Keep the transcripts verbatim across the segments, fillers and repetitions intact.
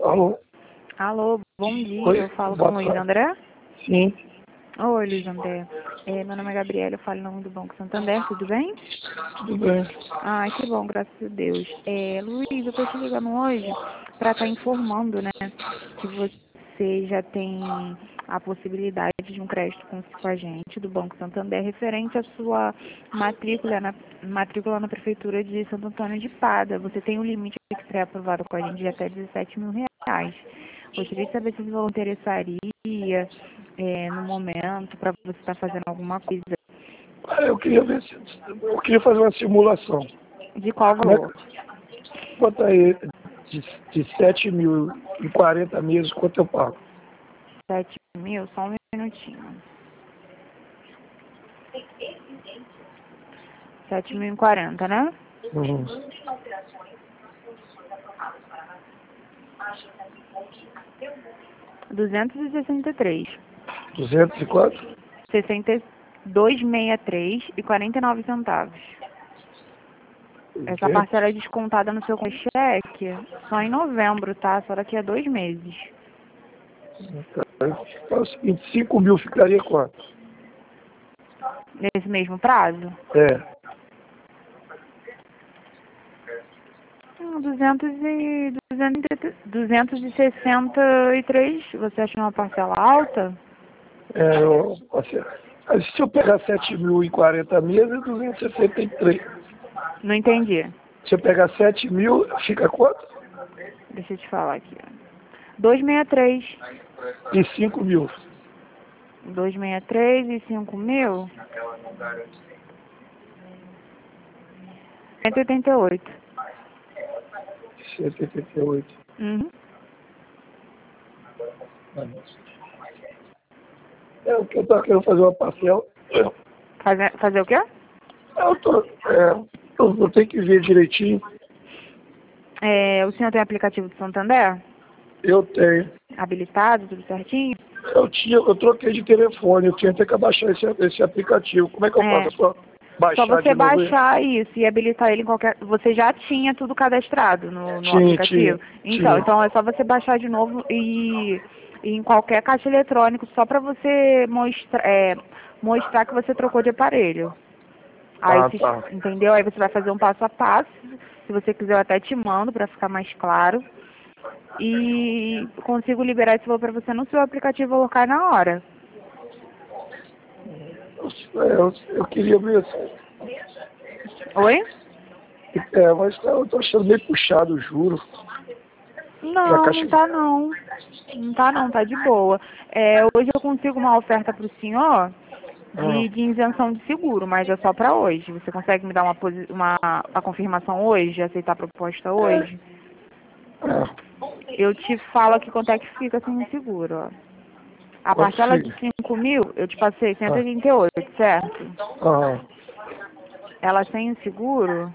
Alô? Alô, bom dia. Oi, Eu falo boa com o Luiz tarde. André. Sim, Oi, Luiz André. É, meu nome é Gabriela, eu falo em nome do Banco Santander, tudo bem? tudo bem. Ah, que bom, graças a Deus. É, Luiz, eu tô te ligando hoje para estar informando, né, que você já tem a possibilidade de um crédito com, com a gente do Banco Santander referente à sua matrícula na, matrícula na Prefeitura de Santo Antônio de Pada. Você tem um limite que será aprovado com a gente de até dezessete mil reais. Gostaria de saber se você interessaria é, no momento para você estar fazendo alguma coisa. Ah, eu queria ver se. Eu queria fazer uma simulação. De qual Como é valor? que. Quanto aí de, de sete mil em quarenta meses, quanto eu pago? Sete mil? Só um minutinho. Sete mil e quarenta, né? Uhum. Duzentos e sessenta e três. duzentos e quatro? Sessenta e dois sessenta e três e quarenta e nove centavos. Essa Gente, parcela é descontada no seu cheque só em novembro, tá? Só daqui a dois meses. é o seguinte, cinco mil ficaria quanto? Nesse mesmo prazo? É. Hum, duzentos e, duzentos e sessenta e três. Você acha uma parcela alta? é eu, assim, mas se eu pegar sete mil em quarenta meses, é duzentos e sessenta e três. Não entendi. Se eu pegar sete mil, fica quanto? Deixa eu te falar aqui. duzentos e sessenta e três. E cinco mil. duzentos e sessenta e três e cinco mil? cento e oitenta e oito. cento e oitenta e oito. Uhum. É o que eu tô querendo fazer uma parcela. Fazer, fazer o quê? Eu, tô, é, eu, eu tenho que ver direitinho. É, o senhor tem aplicativo do Santander? Eu tenho. Habilitado, tudo certinho? Eu tinha, eu troquei de telefone, eu tinha até que baixar esse, esse aplicativo. Como é que eu faço? É. É só Só baixar você de novo ele? baixar isso e habilitar ele em qualquer. Você já tinha tudo cadastrado no, no Tinha, tinha, aplicativo? Então, tinha. então é só você baixar de novo e, e em qualquer caixa eletrônico, só para você mostrar, é, mostrar que você trocou de aparelho. Aí, Ah, se, tá. entendeu? Aí você vai fazer um passo a passo. Se você quiser, eu até te mando para ficar mais claro. E consigo liberar esse valor para você no seu aplicativo local na hora. Eu, é, eu, eu queria ver. assim. Oi? É, mas eu tô achando meio puxado o juro. E a Não, caixa. não tá não. Não tá não, tá de boa. É, hoje eu consigo uma oferta para o senhor Ah, de, de isenção de seguro, mas é só para hoje. Você consegue me dar uma, posi- uma a confirmação hoje, aceitar a proposta hoje? é, Eu te falo aqui quanto é que fica sem o seguro, ó. A quanto parcela de fica? cinco mil, eu te passei cento e Ah, oitenta e oito, certo? ah, Ela sem o seguro,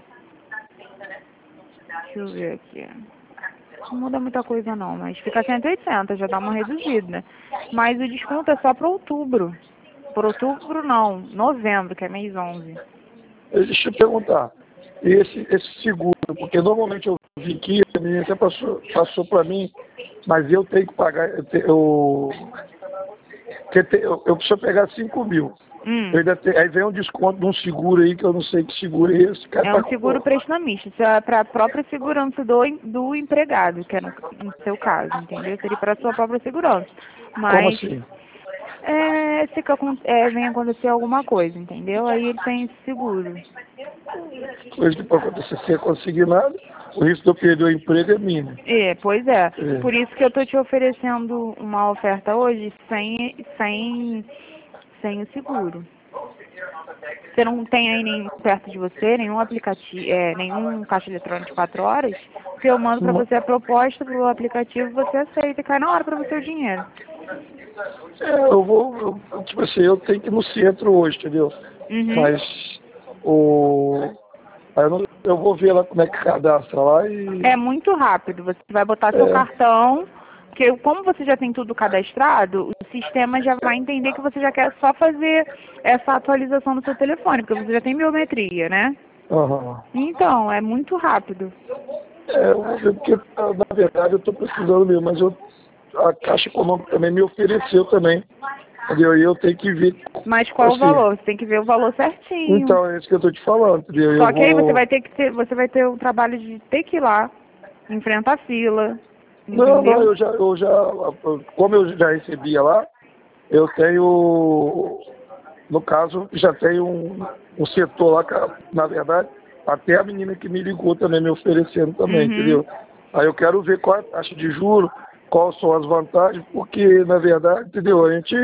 deixa eu ver aqui. Não muda muita coisa não, mas fica cento e oitenta, já dá uma reduzida. Mas o desconto é só para outubro. Por outubro não, novembro, que é mês onze. deixa eu perguntar. Esse, esse seguro, porque normalmente eu vi que a menina até passou, passou para mim, mas eu tenho que pagar, eu, te- eu, que te- eu, eu preciso pegar cinco mil. Eu Hum, ainda te- aí vem um desconto de um seguro aí, que eu não sei que seguro é esse, cai é pra, um seguro prestamista, isso é para a própria segurança do, em- do empregado, que é no, no seu caso, entendeu? Seria para a sua própria segurança. como Mas assim? é, se que acon- é, vem acontecer alguma coisa, entendeu? Aí ele tem esse seguro. Coisa que pode acontecer sem eu conseguir nada, o risco de eu perder o emprego é mínimo. É, pois é. Por É. isso que eu tô te oferecendo uma oferta hoje sem, sem, sem o seguro. Você não tem aí nem perto de você, nenhum aplicativo, é, nenhum caixa eletrônico de quatro horas? Se eu mando para Uma- você a proposta pro aplicativo, você aceita e cai na hora para você o dinheiro. é, eu vou, eu, tipo assim, eu tenho que ir no centro hoje, entendeu? Uhum. Mas o. Aí eu, não- eu vou ver lá como é que cadastra lá e. É muito rápido. Você vai botar seu É, cartão, porque como você já tem tudo cadastrado, o sistema já vai entender que você já quer só fazer essa atualização no seu telefone, porque você já tem biometria, né? aham. Então, é muito rápido. É, eu vou ver, porque na verdade eu estou precisando mesmo, mas eu, a Caixa Econômica também me ofereceu também. Entendeu? E eu tenho que ver. Mas qual Assim, o valor? Você tem que ver o valor certinho. então, é isso que eu estou te falando, entendeu? Eu Só que aí você vou... vai ter que ter, você vai ter o trabalho de ter que ir lá, enfrentar a fila, Não, não, entendeu? eu já, eu já, como eu já recebia lá, eu tenho, no caso, já tenho um, um setor lá, que, na verdade, até a menina que me ligou também me oferecendo também, Uhum. entendeu? Aí eu quero ver qual é a taxa de juros, quais são as vantagens, porque, na verdade, entendeu? A gente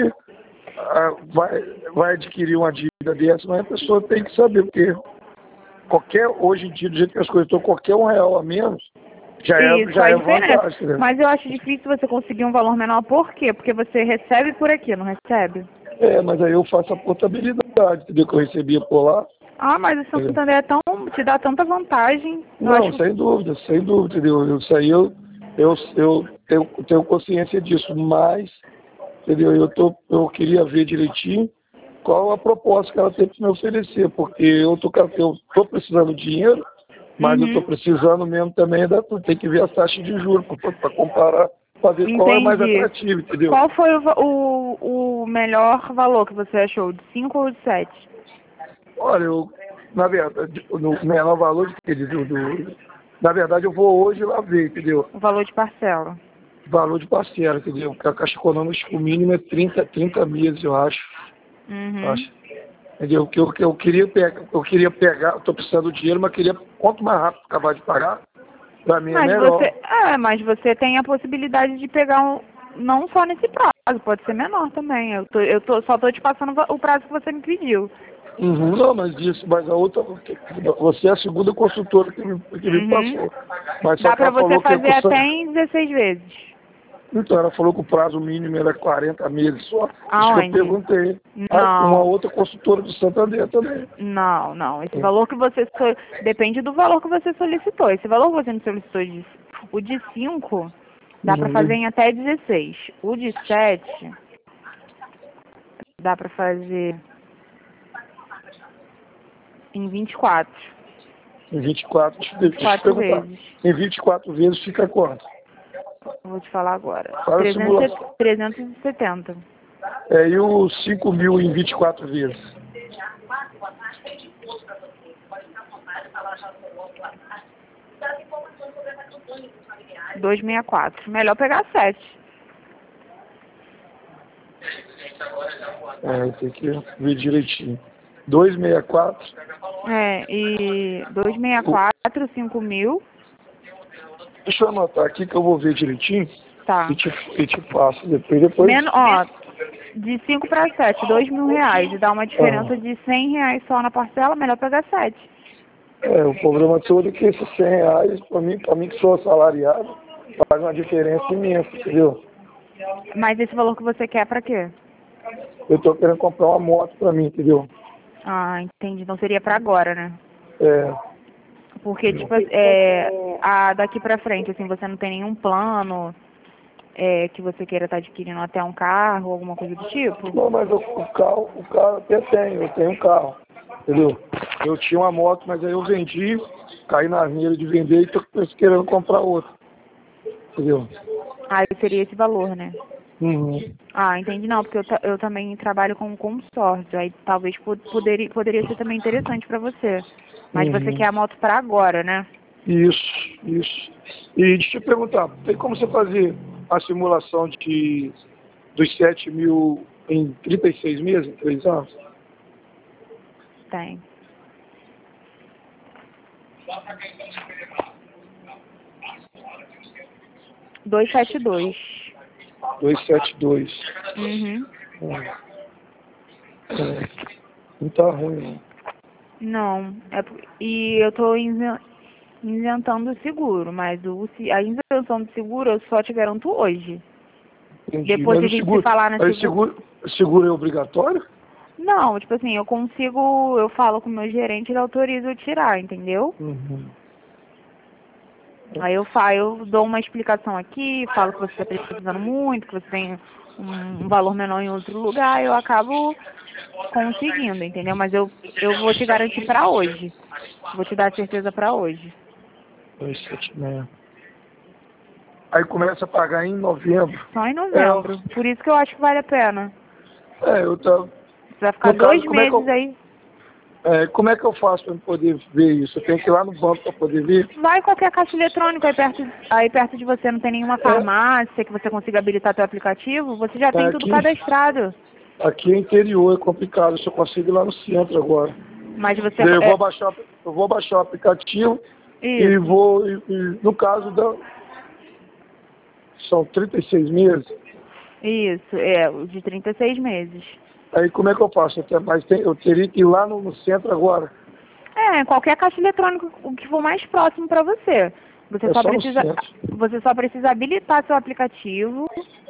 ah, vai, vai adquirir uma dívida dessa, mas a pessoa tem que saber, porque qualquer, hoje em dia, do jeito que as coisas estão, qualquer um real a menos já é, Isso já faz é diferença. vantagem, né? Mas eu acho difícil você conseguir um valor menor. Por quê? Porque você recebe por aqui, não recebe? É, mas aí eu faço a portabilidade, entendeu? Que eu recebia por lá. Ah, mas o Entendeu? Santander é tão, te dá tanta vantagem. Eu Não, acho. sem dúvida, sem dúvida, entendeu? Isso aí eu, eu, eu tenho, tenho consciência disso, mas, entendeu? Eu, tô, eu queria ver direitinho qual a proposta que ela tem para me oferecer, porque eu tô, eu tô precisando de dinheiro, mas eu estou Uhum. precisando mesmo também, da, tem que ver as taxas de juros para comparar, para ver qual é mais Entendi. atrativo, entendeu? Qual foi o, va- o, o melhor valor que você achou? De cinco ou de sete? Olha, eu, na verdade, no menor valor de que do, do, na verdade eu vou hoje lá ver, entendeu? O valor de parcela. Valor de parcela, entendeu? Porque a Caixa Econômica, o mínimo é trinta trinta meses, eu acho. Eu Uhum. acho. Entendeu? Que eu, que eu queria pegar, eu queria pegar, estou precisando do dinheiro, mas queria, quanto mais rápido acabar de pagar, para mim é Mas você, melhor. é, mas você tem a possibilidade de pegar um, não só nesse prazo, pode ser menor também. Eu tô, eu tô, só tô te passando o prazo que você me pediu. Uhum, não, mas isso, mas a outra, você é a segunda consultora que me, que me Uhum. passou. Mas só Dá que pra ela você falou que fazer com até em dezesseis vezes. então, ela falou que o prazo mínimo era quarenta meses só. Isso que eu Aonde? perguntei. Ah, uma Não, outra consultora do Santander também. não, não. Esse valor que você so... depende do valor que você solicitou. Esse valor que você me solicitou de o de cinco dá pra fazer Uhum. em até dezesseis. O de sete dá pra fazer em vinte e quatro. Em vinte e quatro, deixa eu vinte e deixa eu te quatro perguntar. vezes. Em vinte e quatro vezes fica quanto? Eu vou te falar agora. Faz a simulação. trezentos e setenta. É, e os cinco mil em vinte e quatro vezes? duzentos e sessenta e quatro. Melhor pegar sete. É, tem que ver direitinho. duzentos e sessenta e quatro. É, e duzentos e sessenta e O- quatro, cinco mil. Deixa eu anotar aqui que eu vou ver direitinho e Tá. te, e te passo. Depois, depois. Menos, ó, de cinco para sete, dois mil reais. E dá uma Ah, diferença de cem reais só na parcela, melhor pegar sete. é, o problema todo é que esses cem reais, para mim, para mim que sou assalariado, faz uma diferença imensa, entendeu? Mas esse valor que você quer pra quê? Eu tô querendo comprar uma moto para mim, entendeu? Ah, entendi. Então seria pra agora, né? É, Porque, tipo, é, a, daqui pra frente, assim, você não tem nenhum plano é, que você queira estar adquirindo até um carro, alguma coisa do tipo? não, mas o, o carro, o carro até tenho, eu tenho um carro, entendeu? Eu tinha uma moto, mas aí eu vendi, caí na armeira de vender e tô querendo comprar outra, entendeu? Aí seria esse valor, né? Uhum. Ah, entendi não, porque eu, ta- eu também trabalho com consórcio, aí talvez po- poderia, poderia ser também interessante pra você. Mas você Uhum. quer a moto pra agora, né? Isso, isso. E deixa eu te perguntar, tem como você fazer a simulação de, dos sete mil em trinta e seis meses, em três anos? Tem. duzentos e setenta e dois. duzentos e setenta e dois. Uhum. É, é, não tá ruim, não. Não, é, por- e eu tô inven- isentando o seguro, mas o, se- a isenção do seguro eu só te garanto hoje. Entendi. Depois Mas que o a gente se seguro, falar na mas o seguro. seguro, o seguro é obrigatório? Não, tipo assim, eu consigo, eu falo com o meu gerente, ele autoriza eu tirar, entendeu? Uhum. Aí eu falo, eu dou uma explicação aqui, falo que você está precisando muito, que você tem um, um valor menor em outro lugar, eu acabo conseguindo, entendeu? Mas eu, eu vou te garantir pra hoje. Vou te dar certeza pra hoje. dois sete seis. Aí começa a pagar em novembro. Só em novembro. É, Por isso que eu acho que vale a pena. é eu tava... Você vai ficar No dois caso, como é que meses eu- aí. É, como é que eu faço para poder ver isso? Eu tenho que ir lá no banco para poder ver? Vai em qualquer caixa eletrônica aí perto, aí perto de você, não tem nenhuma farmácia que você consiga habilitar teu aplicativo, você já tem É, tudo aqui, cadastrado. aqui é interior, é complicado. Eu só consigo ir lá no centro agora. Mas você Eu é, vou baixar, eu vou baixar o aplicativo e isso, vou, e- e no caso da... São trinta e seis meses. isso, é, o de trinta e seis meses. Aí como é que eu faço? Eu, te- mas tem- eu teria que ir lá no, no centro agora. É, em qualquer caixa eletrônica, o que for mais próximo para você. Você É só só no precisa, centro. você só precisa habilitar seu aplicativo,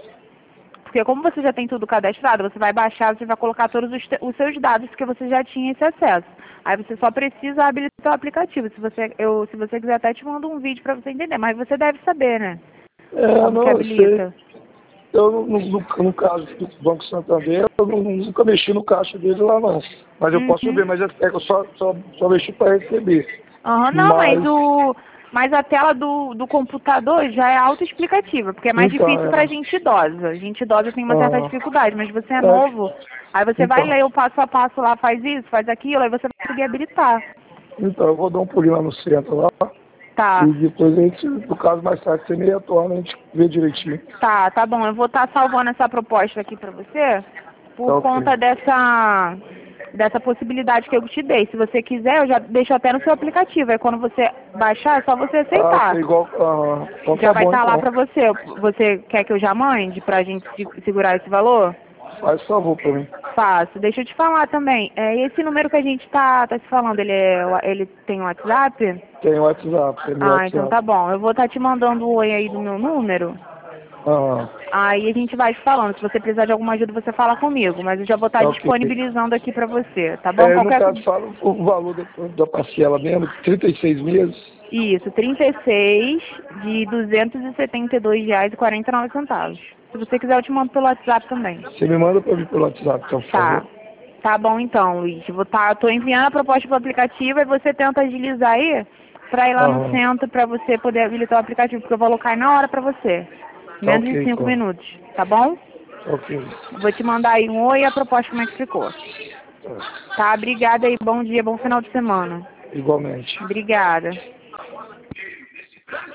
porque como você já tem tudo cadastrado, você vai baixar, você vai colocar todos os, te- os seus dados, porque você já tinha esse acesso. Aí você só precisa habilitar o aplicativo. Se você, eu, se você quiser, até te mando um vídeo para você entender, mas você deve saber, né? É, Como que não, eu sei. habilita. Eu, no, no, no caso do Banco Santander, eu nu- nunca mexi no caixa dele lá, não. Mas eu posso ver, Uhum. mas é é que eu só, só, só mexi para receber. Aham, não, mas Mas, o mas a tela do, do computador já é autoexplicativa, porque é mais então, difícil pra é, gente idosa. Gente idosa tem uma certa ah, dificuldade, mas você é é, novo, aí você vai então, ler o passo a passo lá, faz isso, faz aquilo, aí você vai conseguir habilitar. então, eu vou dar um pulinho lá no centro lá, Tá, e depois a gente, no caso mais tarde, você me retorna, a gente vê direitinho. tá, tá bom. Eu vou estar salvando essa proposta aqui pra você Tá por ok. conta dessa dessa possibilidade que eu te dei. Se você quiser, eu já deixo até no seu aplicativo. Aí quando você baixar, é só você Ah, aceitar. ok, igual, ah, então Já tá vai bom estar lá então. pra você. Você quer que eu já mande pra gente se- segurar esse valor? Faz favor pra mim. Faço. Deixa eu te falar também. É, esse número que a gente tá, tá se falando, ele, é, o- ele tem WhatsApp? Tem o WhatsApp, tem meu Ah, então WhatsApp. tá bom. Eu vou estar te mandando um oi aí do meu número. Ah, Aí a gente vai te falando. Se você precisar de alguma ajuda, você fala comigo. Mas eu já vou estar tá ok. disponibilizando aqui pra você, tá bom? É, no Qualquer... caso, fala o valor da, da parcela mesmo, trinta e seis meses. Isso, trinta e seis de duzentos e setenta e dois reais e quarenta e nove centavos. Se você quiser, eu te mando pelo WhatsApp também. Você me manda pra mim pelo WhatsApp, então, por Tá. favor. Tá bom então, Luiz. Vou tá, tô enviando a proposta pro aplicativo e você tenta agilizar aí pra ir lá no Aham. centro pra você poder habilitar o aplicativo, porque eu vou colocar na hora pra você. Tá Menos ok, de cinco então. minutos, tá bom? Tá ok. Vou te mandar aí um oi e a proposta como é que ficou. Tá. Tá, obrigada aí. Bom dia, bom final de semana. Igualmente. Obrigada.